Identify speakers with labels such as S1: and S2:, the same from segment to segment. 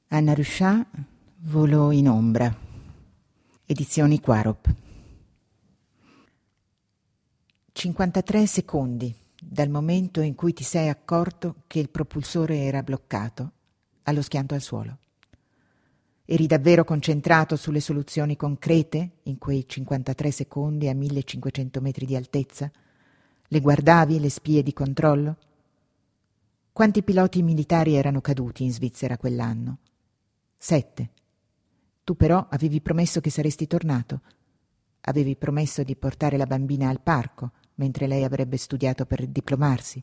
S1: Anna Ruchat, Volo in ombra. Edizioni Quarop. 53 secondi dal momento in cui ti sei accorto che il propulsore era bloccato allo schianto al suolo. Eri davvero concentrato sulle soluzioni concrete in quei 53 secondi a 1500 metri di altezza? Le guardavi le spie di controllo? Quanti piloti militari erano caduti in Svizzera quell'anno? 7. Tu però avevi promesso che saresti tornato. Avevi promesso di portare la bambina al parco, mentre lei avrebbe studiato per diplomarsi.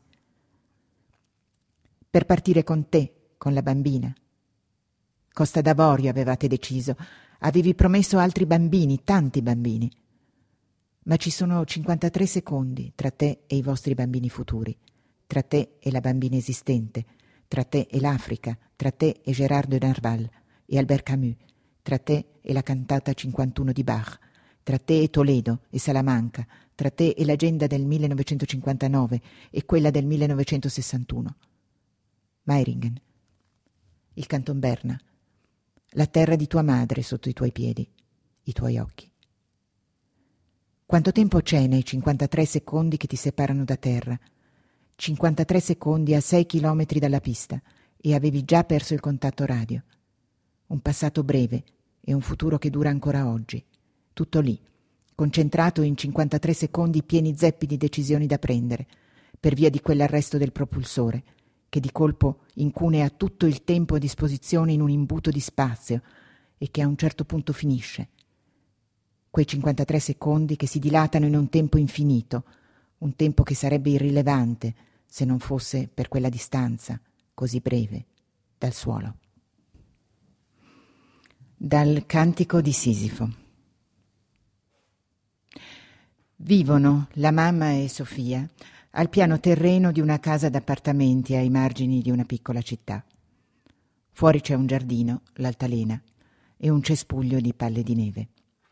S1: Per partire con te, con la bambina. Costa d'Avorio avevate deciso. Avevi promesso altri bambini, tanti bambini. Ma ci sono 53 secondi tra te e i vostri bambini futuri, tra te e la bambina esistente, tra te e l'Africa, tra te e Gérard de Nerval e Albert Camus, tra te e la cantata 51 di Bach, tra te e Toledo e Salamanca, tra te e l'agenda del 1959 e quella del 1961. Meiringen, il Canton Berna, la terra di tua madre sotto i tuoi piedi, i tuoi occhi. Quanto tempo c'è nei 53 secondi che ti separano da terra? 53 secondi a 6 chilometri dalla pista e avevi già perso il contatto radio. Un passato breve e un futuro che dura ancora oggi. Tutto lì, concentrato in 53 secondi pieni zeppi di decisioni da prendere, per via di quell'arresto del propulsore, che di colpo incunea tutto il tempo a disposizione in un imbuto di spazio e che a un certo punto finisce. Quei 53 secondi che si dilatano in un tempo infinito, un tempo che sarebbe irrilevante se non fosse per quella distanza così breve dal suolo. Dal Cantico di Sisifo. Vivono la mamma e Sofia al piano terreno di una casa d'appartamenti ai margini di una piccola città. Fuori c'è un giardino, l'altalena, e un cespuglio di palle di neve.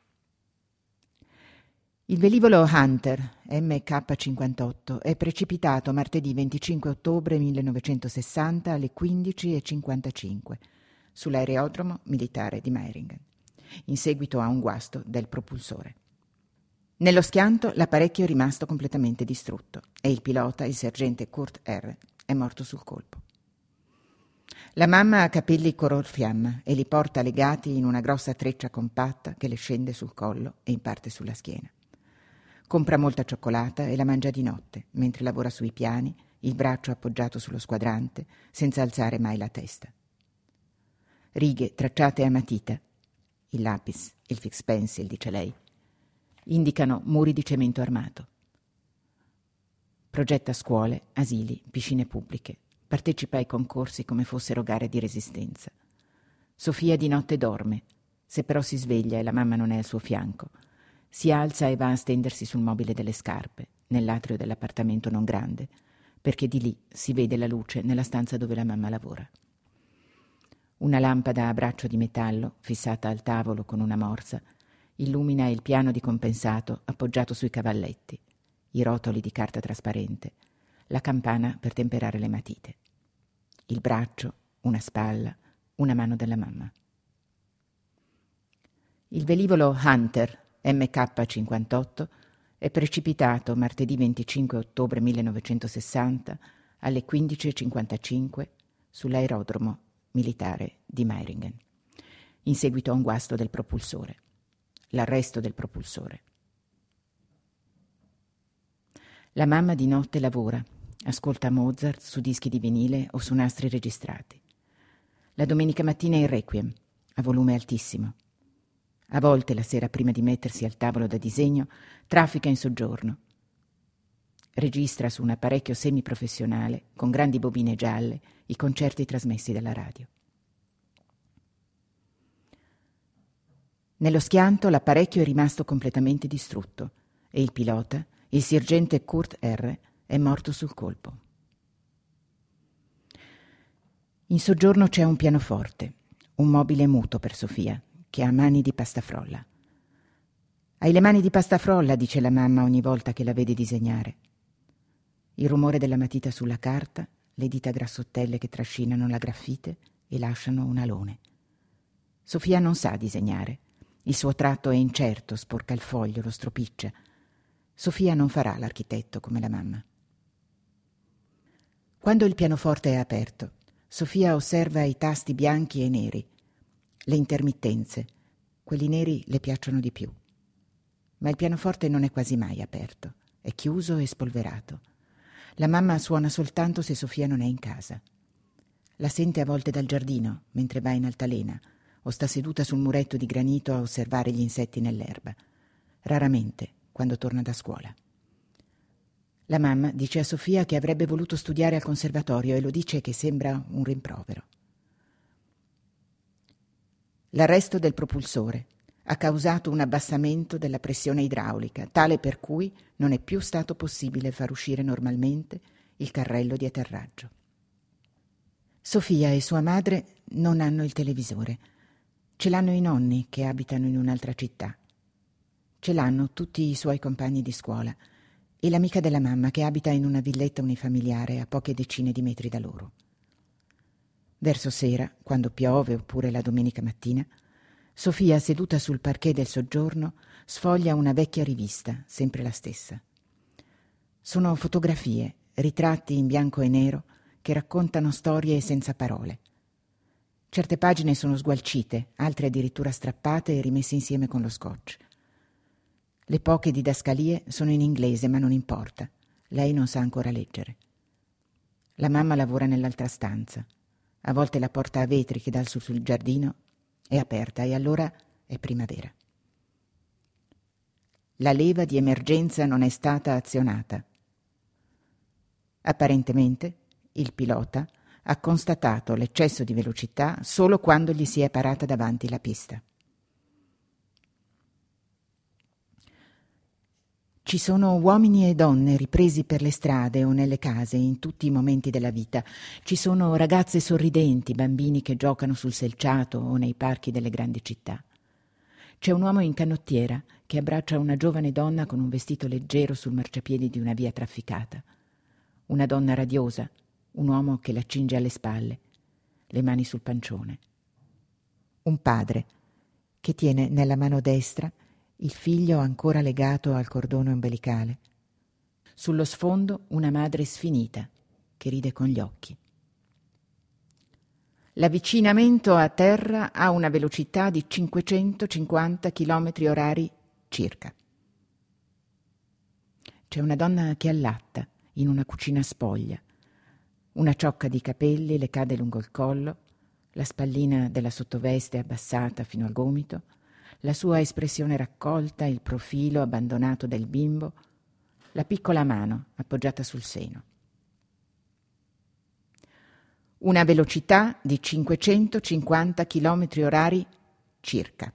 S1: Il velivolo Hunter MK58 è precipitato martedì 25 ottobre 1960 alle 15:55 sull'aerodromo militare di Meiringen, in seguito a un guasto del propulsore. Nello schianto l'apparecchio è rimasto completamente distrutto e il pilota, il sergente Kurt R., è morto sul colpo. La mamma ha capelli color fiamma e li porta legati in una grossa treccia compatta che le scende sul collo e in parte sulla schiena. Compra molta cioccolata e la mangia di notte, mentre lavora sui piani, il braccio appoggiato sullo squadrante, senza alzare mai la testa. Righe tracciate a matita, il lapis, il fix pencil, dice lei, indicano muri di cemento armato. Progetta scuole, asili, piscine pubbliche, partecipa ai concorsi come fossero gare di resistenza. Sofia di notte dorme, se però si sveglia e la mamma non è al suo fianco, si alza e va a stendersi sul mobile delle scarpe, nell'atrio dell'appartamento non grande, perché di lì si vede la luce nella stanza dove la mamma lavora. Una lampada a braccio di metallo, fissata al tavolo con una morsa, illumina il piano di compensato appoggiato sui cavalletti, i rotoli di carta trasparente, la campana per temperare le matite, il braccio, una spalla, una mano della mamma. Il velivolo Hunter MK58 è precipitato martedì 25 ottobre 1960 alle 15:55 sull'aerodromo militare di Meiringen, in seguito a un guasto del propulsore, l'arresto del propulsore. La mamma di notte lavora, ascolta Mozart su dischi di vinile o su nastri registrati. La domenica mattina il Requiem, a volume altissimo. A volte, la sera prima di mettersi al tavolo da disegno, traffica in soggiorno. Registra su un apparecchio semiprofessionale, con grandi bobine gialle, i concerti trasmessi dalla radio. Nello schianto l'apparecchio è rimasto completamente distrutto e il pilota, il sergente Kurt R., è morto sul colpo. In soggiorno c'è un pianoforte, un mobile muto per Sofia, che ha mani di pastafrolla. Hai le mani di pastafrolla, dice la mamma ogni volta che la vede disegnare. Il rumore della matita sulla carta, le dita grassottelle che trascinano la graffite e lasciano un alone. Sofia non sa disegnare. Il suo tratto è incerto, sporca il foglio, lo stropiccia. Sofia non farà l'architetto come la mamma. Quando il pianoforte è aperto, Sofia osserva i tasti bianchi e neri, le intermittenze. Quelli neri le piacciono di più. Ma il pianoforte non è quasi mai aperto, è chiuso e spolverato. La mamma suona soltanto se Sofia non è in casa. La sente a volte dal giardino, mentre va in altalena, o sta seduta sul muretto di granito a osservare gli insetti nell'erba. Raramente, quando torna da scuola. La mamma dice a Sofia che avrebbe voluto studiare al conservatorio e lo dice che sembra un rimprovero. L'arresto del propulsore ha causato un abbassamento della pressione idraulica, tale per cui non è più stato possibile far uscire normalmente il carrello di atterraggio. Sofia e sua madre non hanno il televisore. Ce l'hanno i nonni che abitano in un'altra città. Ce l'hanno tutti i suoi compagni di scuola e l'amica della mamma che abita in una villetta unifamiliare a poche decine di metri da loro. Verso sera, quando piove oppure la domenica mattina, Sofia, seduta sul parquet del soggiorno, sfoglia una vecchia rivista, sempre la stessa. Sono fotografie, ritratti in bianco e nero che raccontano storie senza parole. Certe pagine sono sgualcite, altre addirittura strappate e rimesse insieme con lo scotch. Le poche didascalie sono in inglese, ma non importa. Lei non sa ancora leggere. La mamma lavora nell'altra stanza. A volte la porta a vetri che dà sul giardino è aperta e allora è primavera. La leva di emergenza non è stata azionata. Apparentemente il pilota ha constatato l'eccesso di velocità solo quando gli si è parata davanti la pista. Ci sono uomini e donne ripresi per le strade o nelle case in tutti i momenti della vita. Ci sono ragazze sorridenti, bambini che giocano sul selciato o nei parchi delle grandi città. C'è un uomo in canottiera che abbraccia una giovane donna con un vestito leggero sul marciapiedi di una via trafficata. Una donna radiosa, un uomo che la cinge alle spalle, le mani sul pancione. Un padre che tiene nella mano destra il figlio ancora legato al cordone ombelicale. Sullo sfondo una madre sfinita che ride con gli occhi. L'avvicinamento a terra ha una velocità di 550 km/h circa. C'è una donna che allatta in una cucina spoglia. Una ciocca di capelli le cade lungo il collo, la spallina della sottoveste abbassata fino al gomito, la sua espressione raccolta, il profilo abbandonato del bimbo, la piccola mano appoggiata sul seno. Una velocità di 550 km/h circa.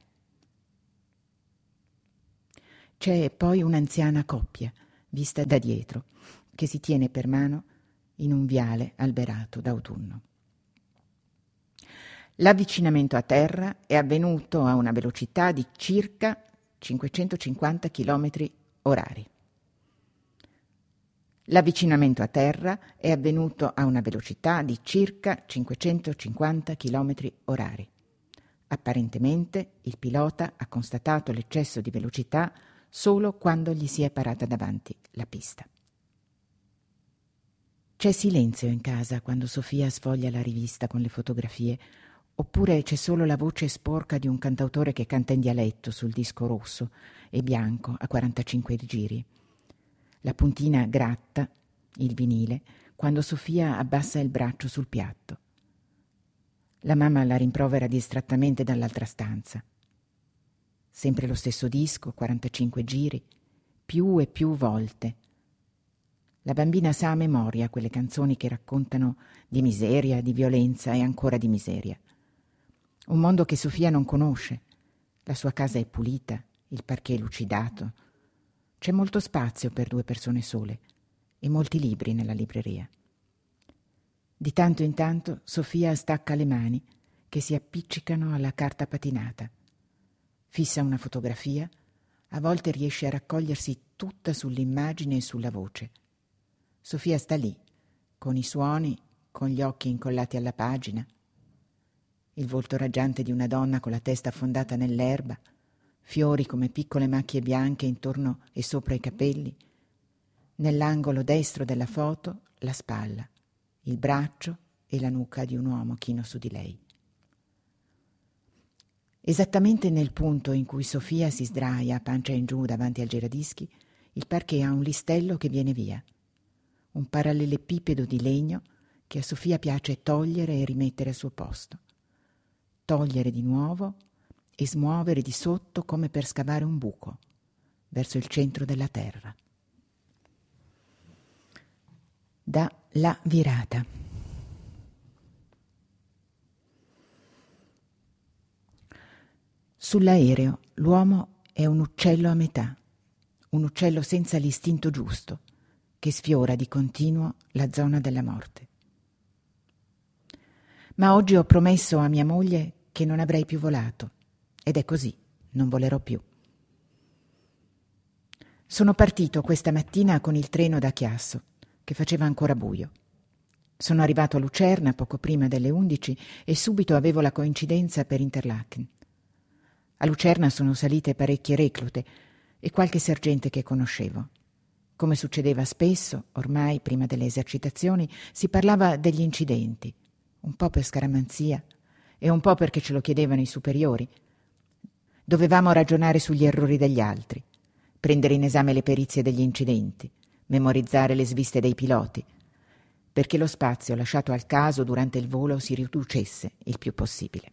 S1: C'è poi un'anziana coppia, vista da dietro, che si tiene per mano in un viale alberato d'autunno. L'avvicinamento a terra è avvenuto a una velocità di circa 550 km/h. L'avvicinamento a terra è avvenuto a una velocità di circa 550 km/h. Apparentemente il pilota ha constatato l'eccesso di velocità solo quando gli si è parata davanti la pista. C'è silenzio in casa quando Sofia sfoglia la rivista con le fotografie, oppure c'è solo la voce sporca di un cantautore che canta in dialetto sul disco rosso e bianco a 45 giri. La puntina gratta il vinile quando Sofia abbassa il braccio sul piatto. La mamma la rimprovera distrattamente dall'altra stanza. Sempre lo stesso disco, 45 giri, più e più volte. La bambina sa a memoria quelle canzoni che raccontano di miseria, di violenza e ancora di miseria. Un mondo che Sofia non conosce. La sua casa è pulita, il parquet lucidato. C'è molto spazio per 2 persone sole e molti libri nella libreria. Di tanto in tanto Sofia stacca le mani che si appiccicano alla carta patinata. Fissa una fotografia, a volte riesce a raccogliersi tutta sull'immagine e sulla voce. Sofia sta lì, con i suoni, con gli occhi incollati alla pagina. il volto raggiante di una donna con la testa affondata nell'erba, fiori come piccole macchie bianche intorno e sopra i capelli. Nell'angolo destro della foto la spalla, il braccio e la nuca di un uomo chino su di lei. Esattamente nel punto in cui Sofia si sdraia a pancia in giù davanti al giradischi, il parquet ha un listello che viene via, un parallelepipedo di legno che a Sofia piace togliere e rimettere al suo posto. Togliere di nuovo e smuovere di sotto come per scavare un buco verso il centro della terra. Da La virata. Sull'aereo l'uomo è un uccello a metà, un uccello senza l'istinto giusto, che sfiora di continuo la zona della morte. Ma oggi ho promesso a mia moglie che non avrei più volato, ed è così, non volerò più. Sono partito questa mattina con il treno da Chiasso, che faceva ancora buio. Sono arrivato a Lucerna poco prima delle 11 e subito avevo la coincidenza per Interlaken. A Lucerna sono salite parecchie reclute e qualche sergente che conoscevo. Come succedeva spesso, ormai prima delle esercitazioni, si parlava degli incidenti, un po' per scaramanzia e un po' perché ce lo chiedevano i superiori. Dovevamo ragionare sugli errori degli altri, prendere in esame le perizie degli incidenti, memorizzare le sviste dei piloti, perché lo spazio lasciato al caso durante il volo si riducesse il più possibile.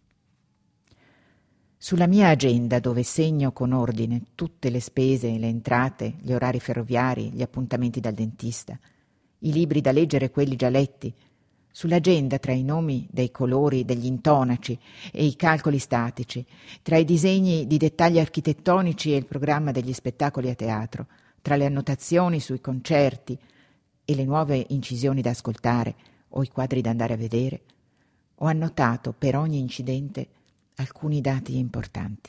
S1: Sulla mia agenda, dove segno con ordine tutte le spese, le entrate, gli orari ferroviari, gli appuntamenti dal dentista, i libri da leggere e quelli già letti, sull'agenda tra i nomi dei colori degli intonaci e i calcoli statici, tra i disegni di dettagli architettonici e il programma degli spettacoli a teatro, tra le annotazioni sui concerti e le nuove incisioni da ascoltare o i quadri da andare a vedere, ho annotato per ogni incidente alcuni dati importanti.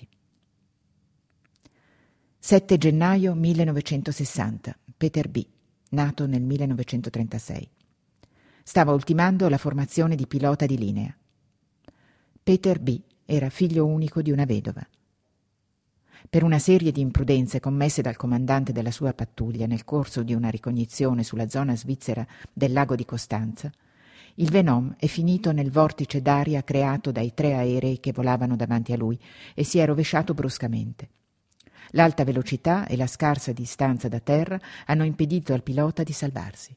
S1: 7 gennaio 1960, Peter B., nato nel 1936. Stava ultimando la formazione di pilota di linea. Peter B. era figlio unico di una vedova. Per una serie di imprudenze commesse dal comandante della sua pattuglia nel corso di una ricognizione sulla zona svizzera del lago di Costanza, il Venom è finito nel vortice d'aria creato dai 3 aerei che volavano davanti a lui e si è rovesciato bruscamente. L'alta velocità e la scarsa distanza da terra hanno impedito al pilota di salvarsi.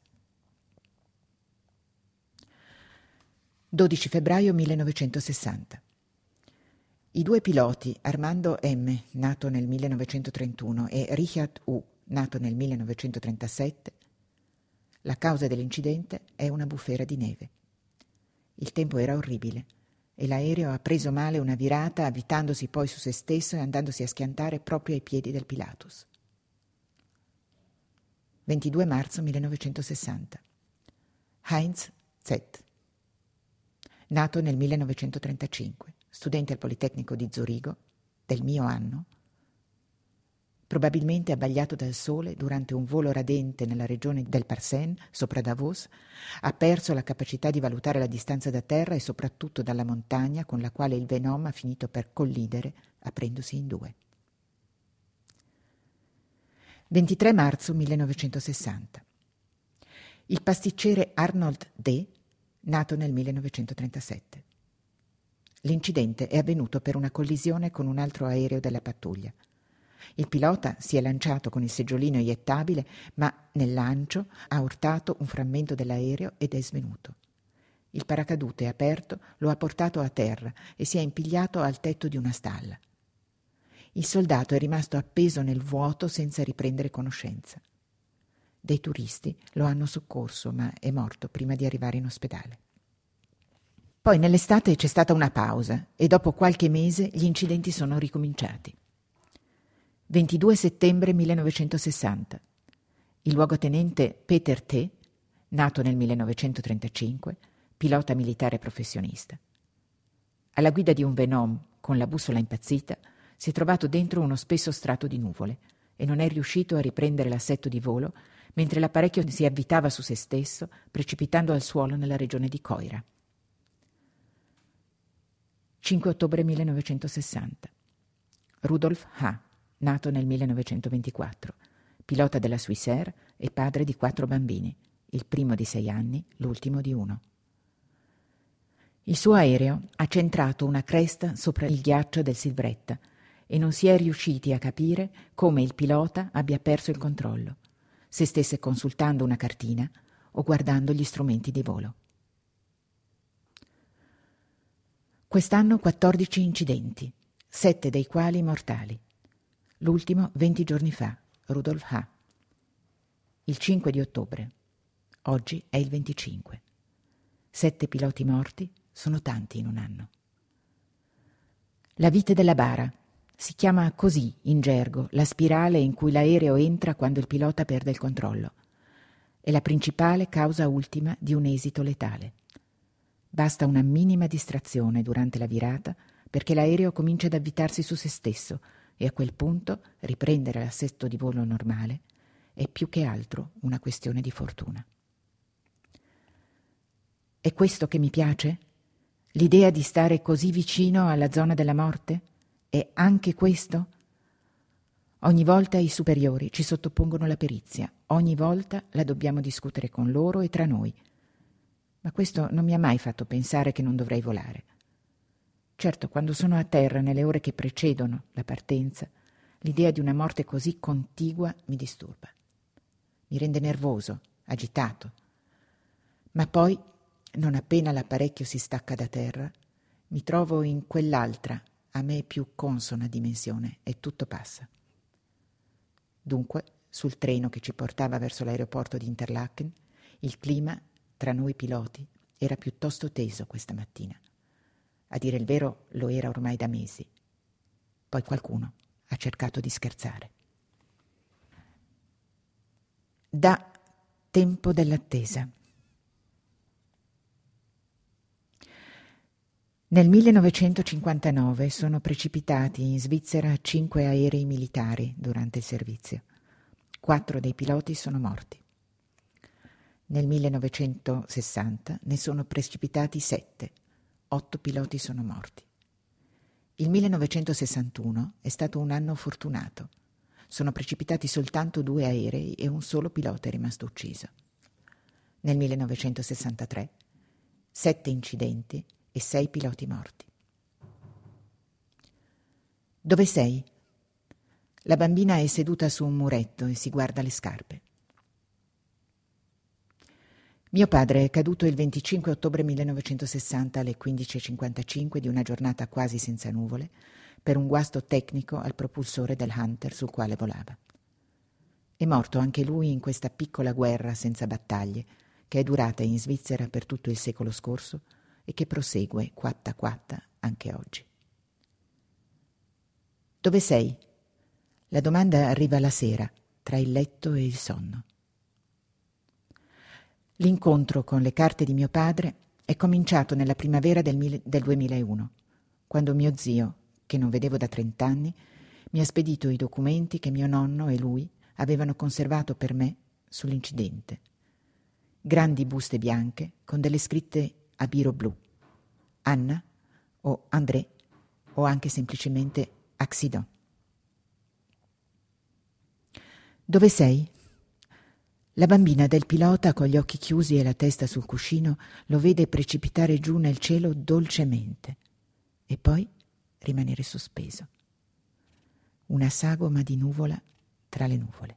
S1: 12 febbraio 1960. I 2 piloti, Armando M., nato nel 1931, e Richard U., nato nel 1937, la causa dell'incidente è una bufera di neve. Il tempo era orribile e l'aereo ha preso male una virata, avvitandosi poi su se stesso e andandosi a schiantare proprio ai piedi del Pilatus. 22 marzo 1960. Heinz Z., nato nel 1935, studente al Politecnico di Zurigo, del mio anno, probabilmente abbagliato dal sole durante un volo radente nella regione del Parsen, sopra Davos, ha perso la capacità di valutare la distanza da terra e soprattutto dalla montagna con la quale il Venom ha finito per collidere, aprendosi in 2. 23 marzo 1960. Il pasticcere Arnold D., nato nel 1937. L'incidente è avvenuto per una collisione con un altro aereo della pattuglia. Il pilota si è lanciato con il seggiolino eiettabile, ma nel lancio ha urtato un frammento dell'aereo ed è svenuto. Il paracadute aperto lo ha portato a terra e si è impigliato al tetto di una stalla. Il soldato è rimasto appeso nel vuoto senza riprendere conoscenza. Dei turisti lo hanno soccorso, ma è morto prima di arrivare in ospedale. Poi nell'estate c'è stata una pausa e dopo qualche mese gli incidenti sono ricominciati. 22 settembre 1960. Il luogotenente Peter T., nato nel 1935, pilota militare professionista. Alla guida di un Venom con la bussola impazzita si è trovato dentro uno spesso strato di nuvole e non è riuscito a riprendere l'assetto di volo mentre l'apparecchio si avvitava su se stesso, precipitando al suolo nella regione di Coira. 5 ottobre 1960. Rudolf H., nato nel 1924, pilota della Swissair e padre di 4 bambini, il primo di 6 anni, l'ultimo di 1. Il suo aereo ha centrato una cresta sopra il ghiaccio del Silvretta e non si è riusciti a capire come il pilota abbia perso il controllo, se stesse consultando una cartina o guardando gli strumenti di volo. Quest'anno 14 incidenti, 7 dei quali mortali. L'ultimo 20 giorni fa, Rudolf H. Il 5 di ottobre. Oggi è il 25. 7 piloti morti sono tanti in un anno. La vite della bara. Si chiama così in gergo la spirale in cui l'aereo entra quando il pilota perde il controllo. È la principale causa ultima di un esito letale. Basta una minima distrazione durante la virata perché l'aereo comincia ad avvitarsi su se stesso e a quel punto riprendere l'assetto di volo normale è più che altro una questione di fortuna. È questo che mi piace? L'idea di stare così vicino alla zona della morte? È anche questo? Ogni volta i superiori ci sottopongono la perizia, ogni volta la dobbiamo discutere con loro e tra noi. Ma questo non mi ha mai fatto pensare che non dovrei volare. Certo, quando sono a terra nelle ore che precedono la partenza, l'idea di una morte così contigua mi disturba. Mi rende nervoso, agitato. Ma poi, non appena l'apparecchio si stacca da terra, mi trovo in quell'altra, a me più consona dimensione e tutto passa. Dunque, sul treno che ci portava verso l'aeroporto di Interlaken, il clima tra noi piloti era piuttosto teso questa mattina. A dire il vero lo era ormai da mesi. Poi qualcuno ha cercato di scherzare. Da tempo dell'attesa. Nel 1959 sono precipitati in Svizzera 5 aerei militari durante il servizio. 4 dei piloti sono morti. Nel 1960 ne sono precipitati 7. 8 piloti sono morti. Il 1961 è stato un anno fortunato. Sono precipitati soltanto 2 aerei e un solo pilota è rimasto ucciso. Nel 1963 7 incidenti e 6 piloti morti. Dove sei? La bambina è seduta su un muretto e si guarda le scarpe. Mio padre è caduto il 25 ottobre 1960 alle 15:55 di una giornata quasi senza nuvole per un guasto tecnico al propulsore del Hunter sul quale volava. È morto anche lui in questa piccola guerra senza battaglie che è durata in Svizzera per tutto il secolo scorso e che prosegue quatta quatta anche oggi. Dove sei? La domanda arriva la sera, tra il letto e il sonno. L'incontro con le carte di mio padre è cominciato nella primavera del 2001, quando mio zio, che non vedevo da 30 anni, mi ha spedito i documenti che mio nonno e lui avevano conservato per me sull'incidente. Grandi buste bianche con delle scritte a biro blu. Anna o André o anche semplicemente accident. Dove sei? La bambina del pilota, con gli occhi chiusi e la testa sul cuscino, lo vede precipitare giù nel cielo dolcemente e poi rimanere sospeso. Una sagoma di nuvola tra le nuvole.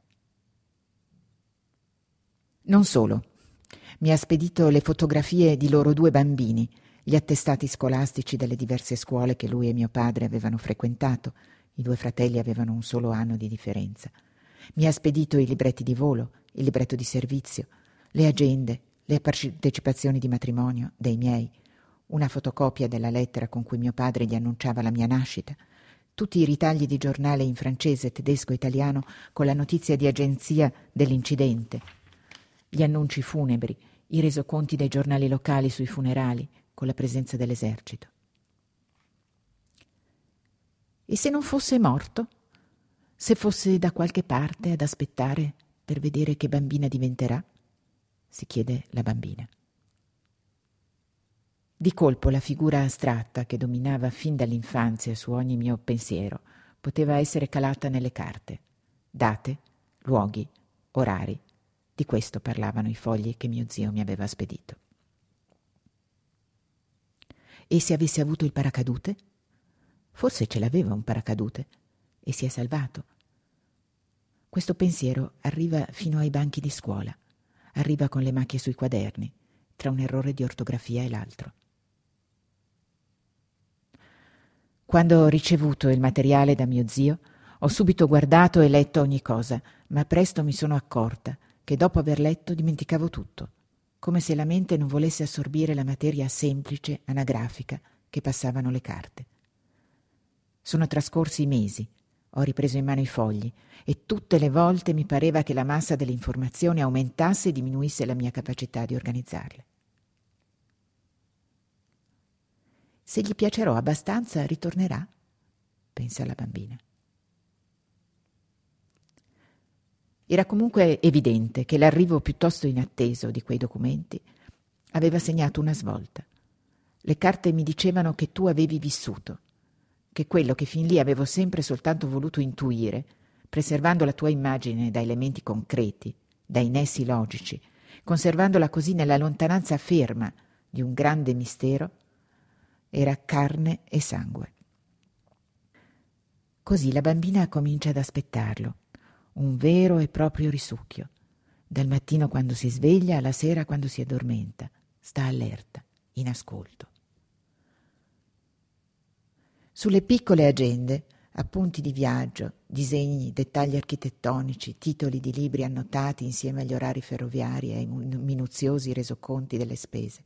S1: Non solo. Mi ha spedito le fotografie di loro 2 bambini, gli attestati scolastici delle diverse scuole che lui e mio padre avevano frequentato. I 2 fratelli avevano un solo anno di differenza. Mi ha spedito i libretti di volo, il libretto di servizio, le agende, le partecipazioni di matrimonio dei miei, una fotocopia della lettera con cui mio padre gli annunciava la mia nascita, tutti i ritagli di giornale in francese, tedesco e italiano con la notizia di agenzia dell'incidente, gli annunci funebri, i resoconti dei giornali locali sui funerali con la presenza dell'esercito. E se non fosse morto? Se fosse da qualche parte ad aspettare per vedere che bambina diventerà? Si chiede la bambina. Di colpo la figura astratta che dominava fin dall'infanzia su ogni mio pensiero poteva essere calata nelle carte. Date, luoghi, orari. Di questo parlavano i fogli che mio zio mi aveva spedito. E se avesse avuto il paracadute? Forse ce l'aveva un paracadute e si è salvato. Questo pensiero arriva fino ai banchi di scuola, arriva con le macchie sui quaderni, tra un errore di ortografia e l'altro. Quando ho ricevuto il materiale da mio zio, ho subito guardato e letto ogni cosa, ma presto mi sono accorta che dopo aver letto dimenticavo tutto, come se la mente non volesse assorbire la materia semplice, anagrafica, che passavano le carte. Sono trascorsi mesi, ho ripreso in mano i fogli e tutte le volte mi pareva che la massa delle informazioni aumentasse e diminuisse la mia capacità di organizzarle. Se gli piacerò abbastanza, ritornerà, pensa la bambina. Era comunque evidente che l'arrivo piuttosto inatteso di quei documenti aveva segnato una svolta. Le carte mi dicevano che tu avevi vissuto, che quello che fin lì avevo sempre soltanto voluto intuire, preservando la tua immagine da elementi concreti, dai nessi logici, conservandola così nella lontananza ferma di un grande mistero, era carne e sangue. Così la bambina comincia ad aspettarlo, un vero e proprio risucchio, dal mattino quando si sveglia alla sera quando si addormenta, sta allerta, in ascolto. Sulle piccole agende, appunti di viaggio, disegni, dettagli architettonici, titoli di libri annotati insieme agli orari ferroviari e ai minuziosi resoconti delle spese.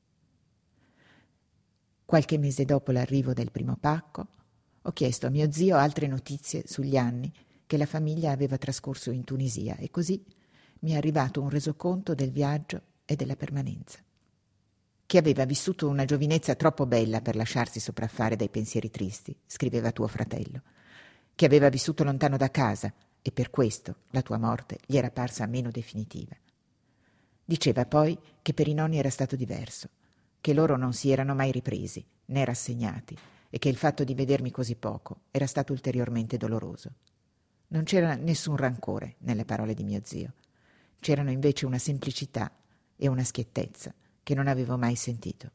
S1: Qualche mese dopo l'arrivo del primo pacco, ho chiesto a mio zio altre notizie sugli anni che la famiglia aveva trascorso in Tunisia e così mi è arrivato un resoconto del viaggio e della permanenza. Che aveva vissuto una giovinezza troppo bella per lasciarsi sopraffare dai pensieri tristi, scriveva tuo fratello, che aveva vissuto lontano da casa e per questo la tua morte gli era parsa meno definitiva. Diceva poi che per i nonni era stato diverso, che loro non si erano mai ripresi, né rassegnati, e che il fatto di vedermi così poco era stato ulteriormente doloroso. Non c'era nessun rancore nelle parole di mio zio. C'erano invece una semplicità e una schiettezza che non avevo mai sentito.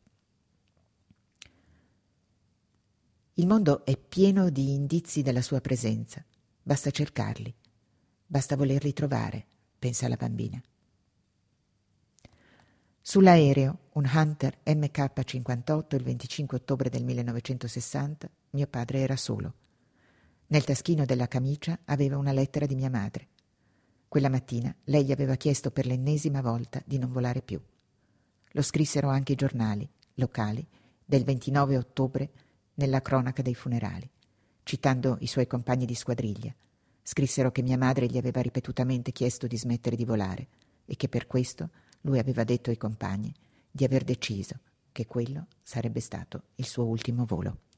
S1: Il mondo è pieno di indizi della sua presenza. Basta cercarli. Basta volerli trovare, pensa la bambina. Sull'aereo, un Hunter MK-58, il 25 ottobre del 1960, mio padre era solo. Nel taschino della camicia aveva una lettera di mia madre. Quella mattina lei gli aveva chiesto per l'ennesima volta di non volare più. Lo scrissero anche i giornali locali del 29 ottobre nella cronaca dei funerali, citando i suoi compagni di squadriglia. Scrissero che mia madre gli aveva ripetutamente chiesto di smettere di volare e che per questo lui aveva detto ai compagni di aver deciso che quello sarebbe stato il suo ultimo volo.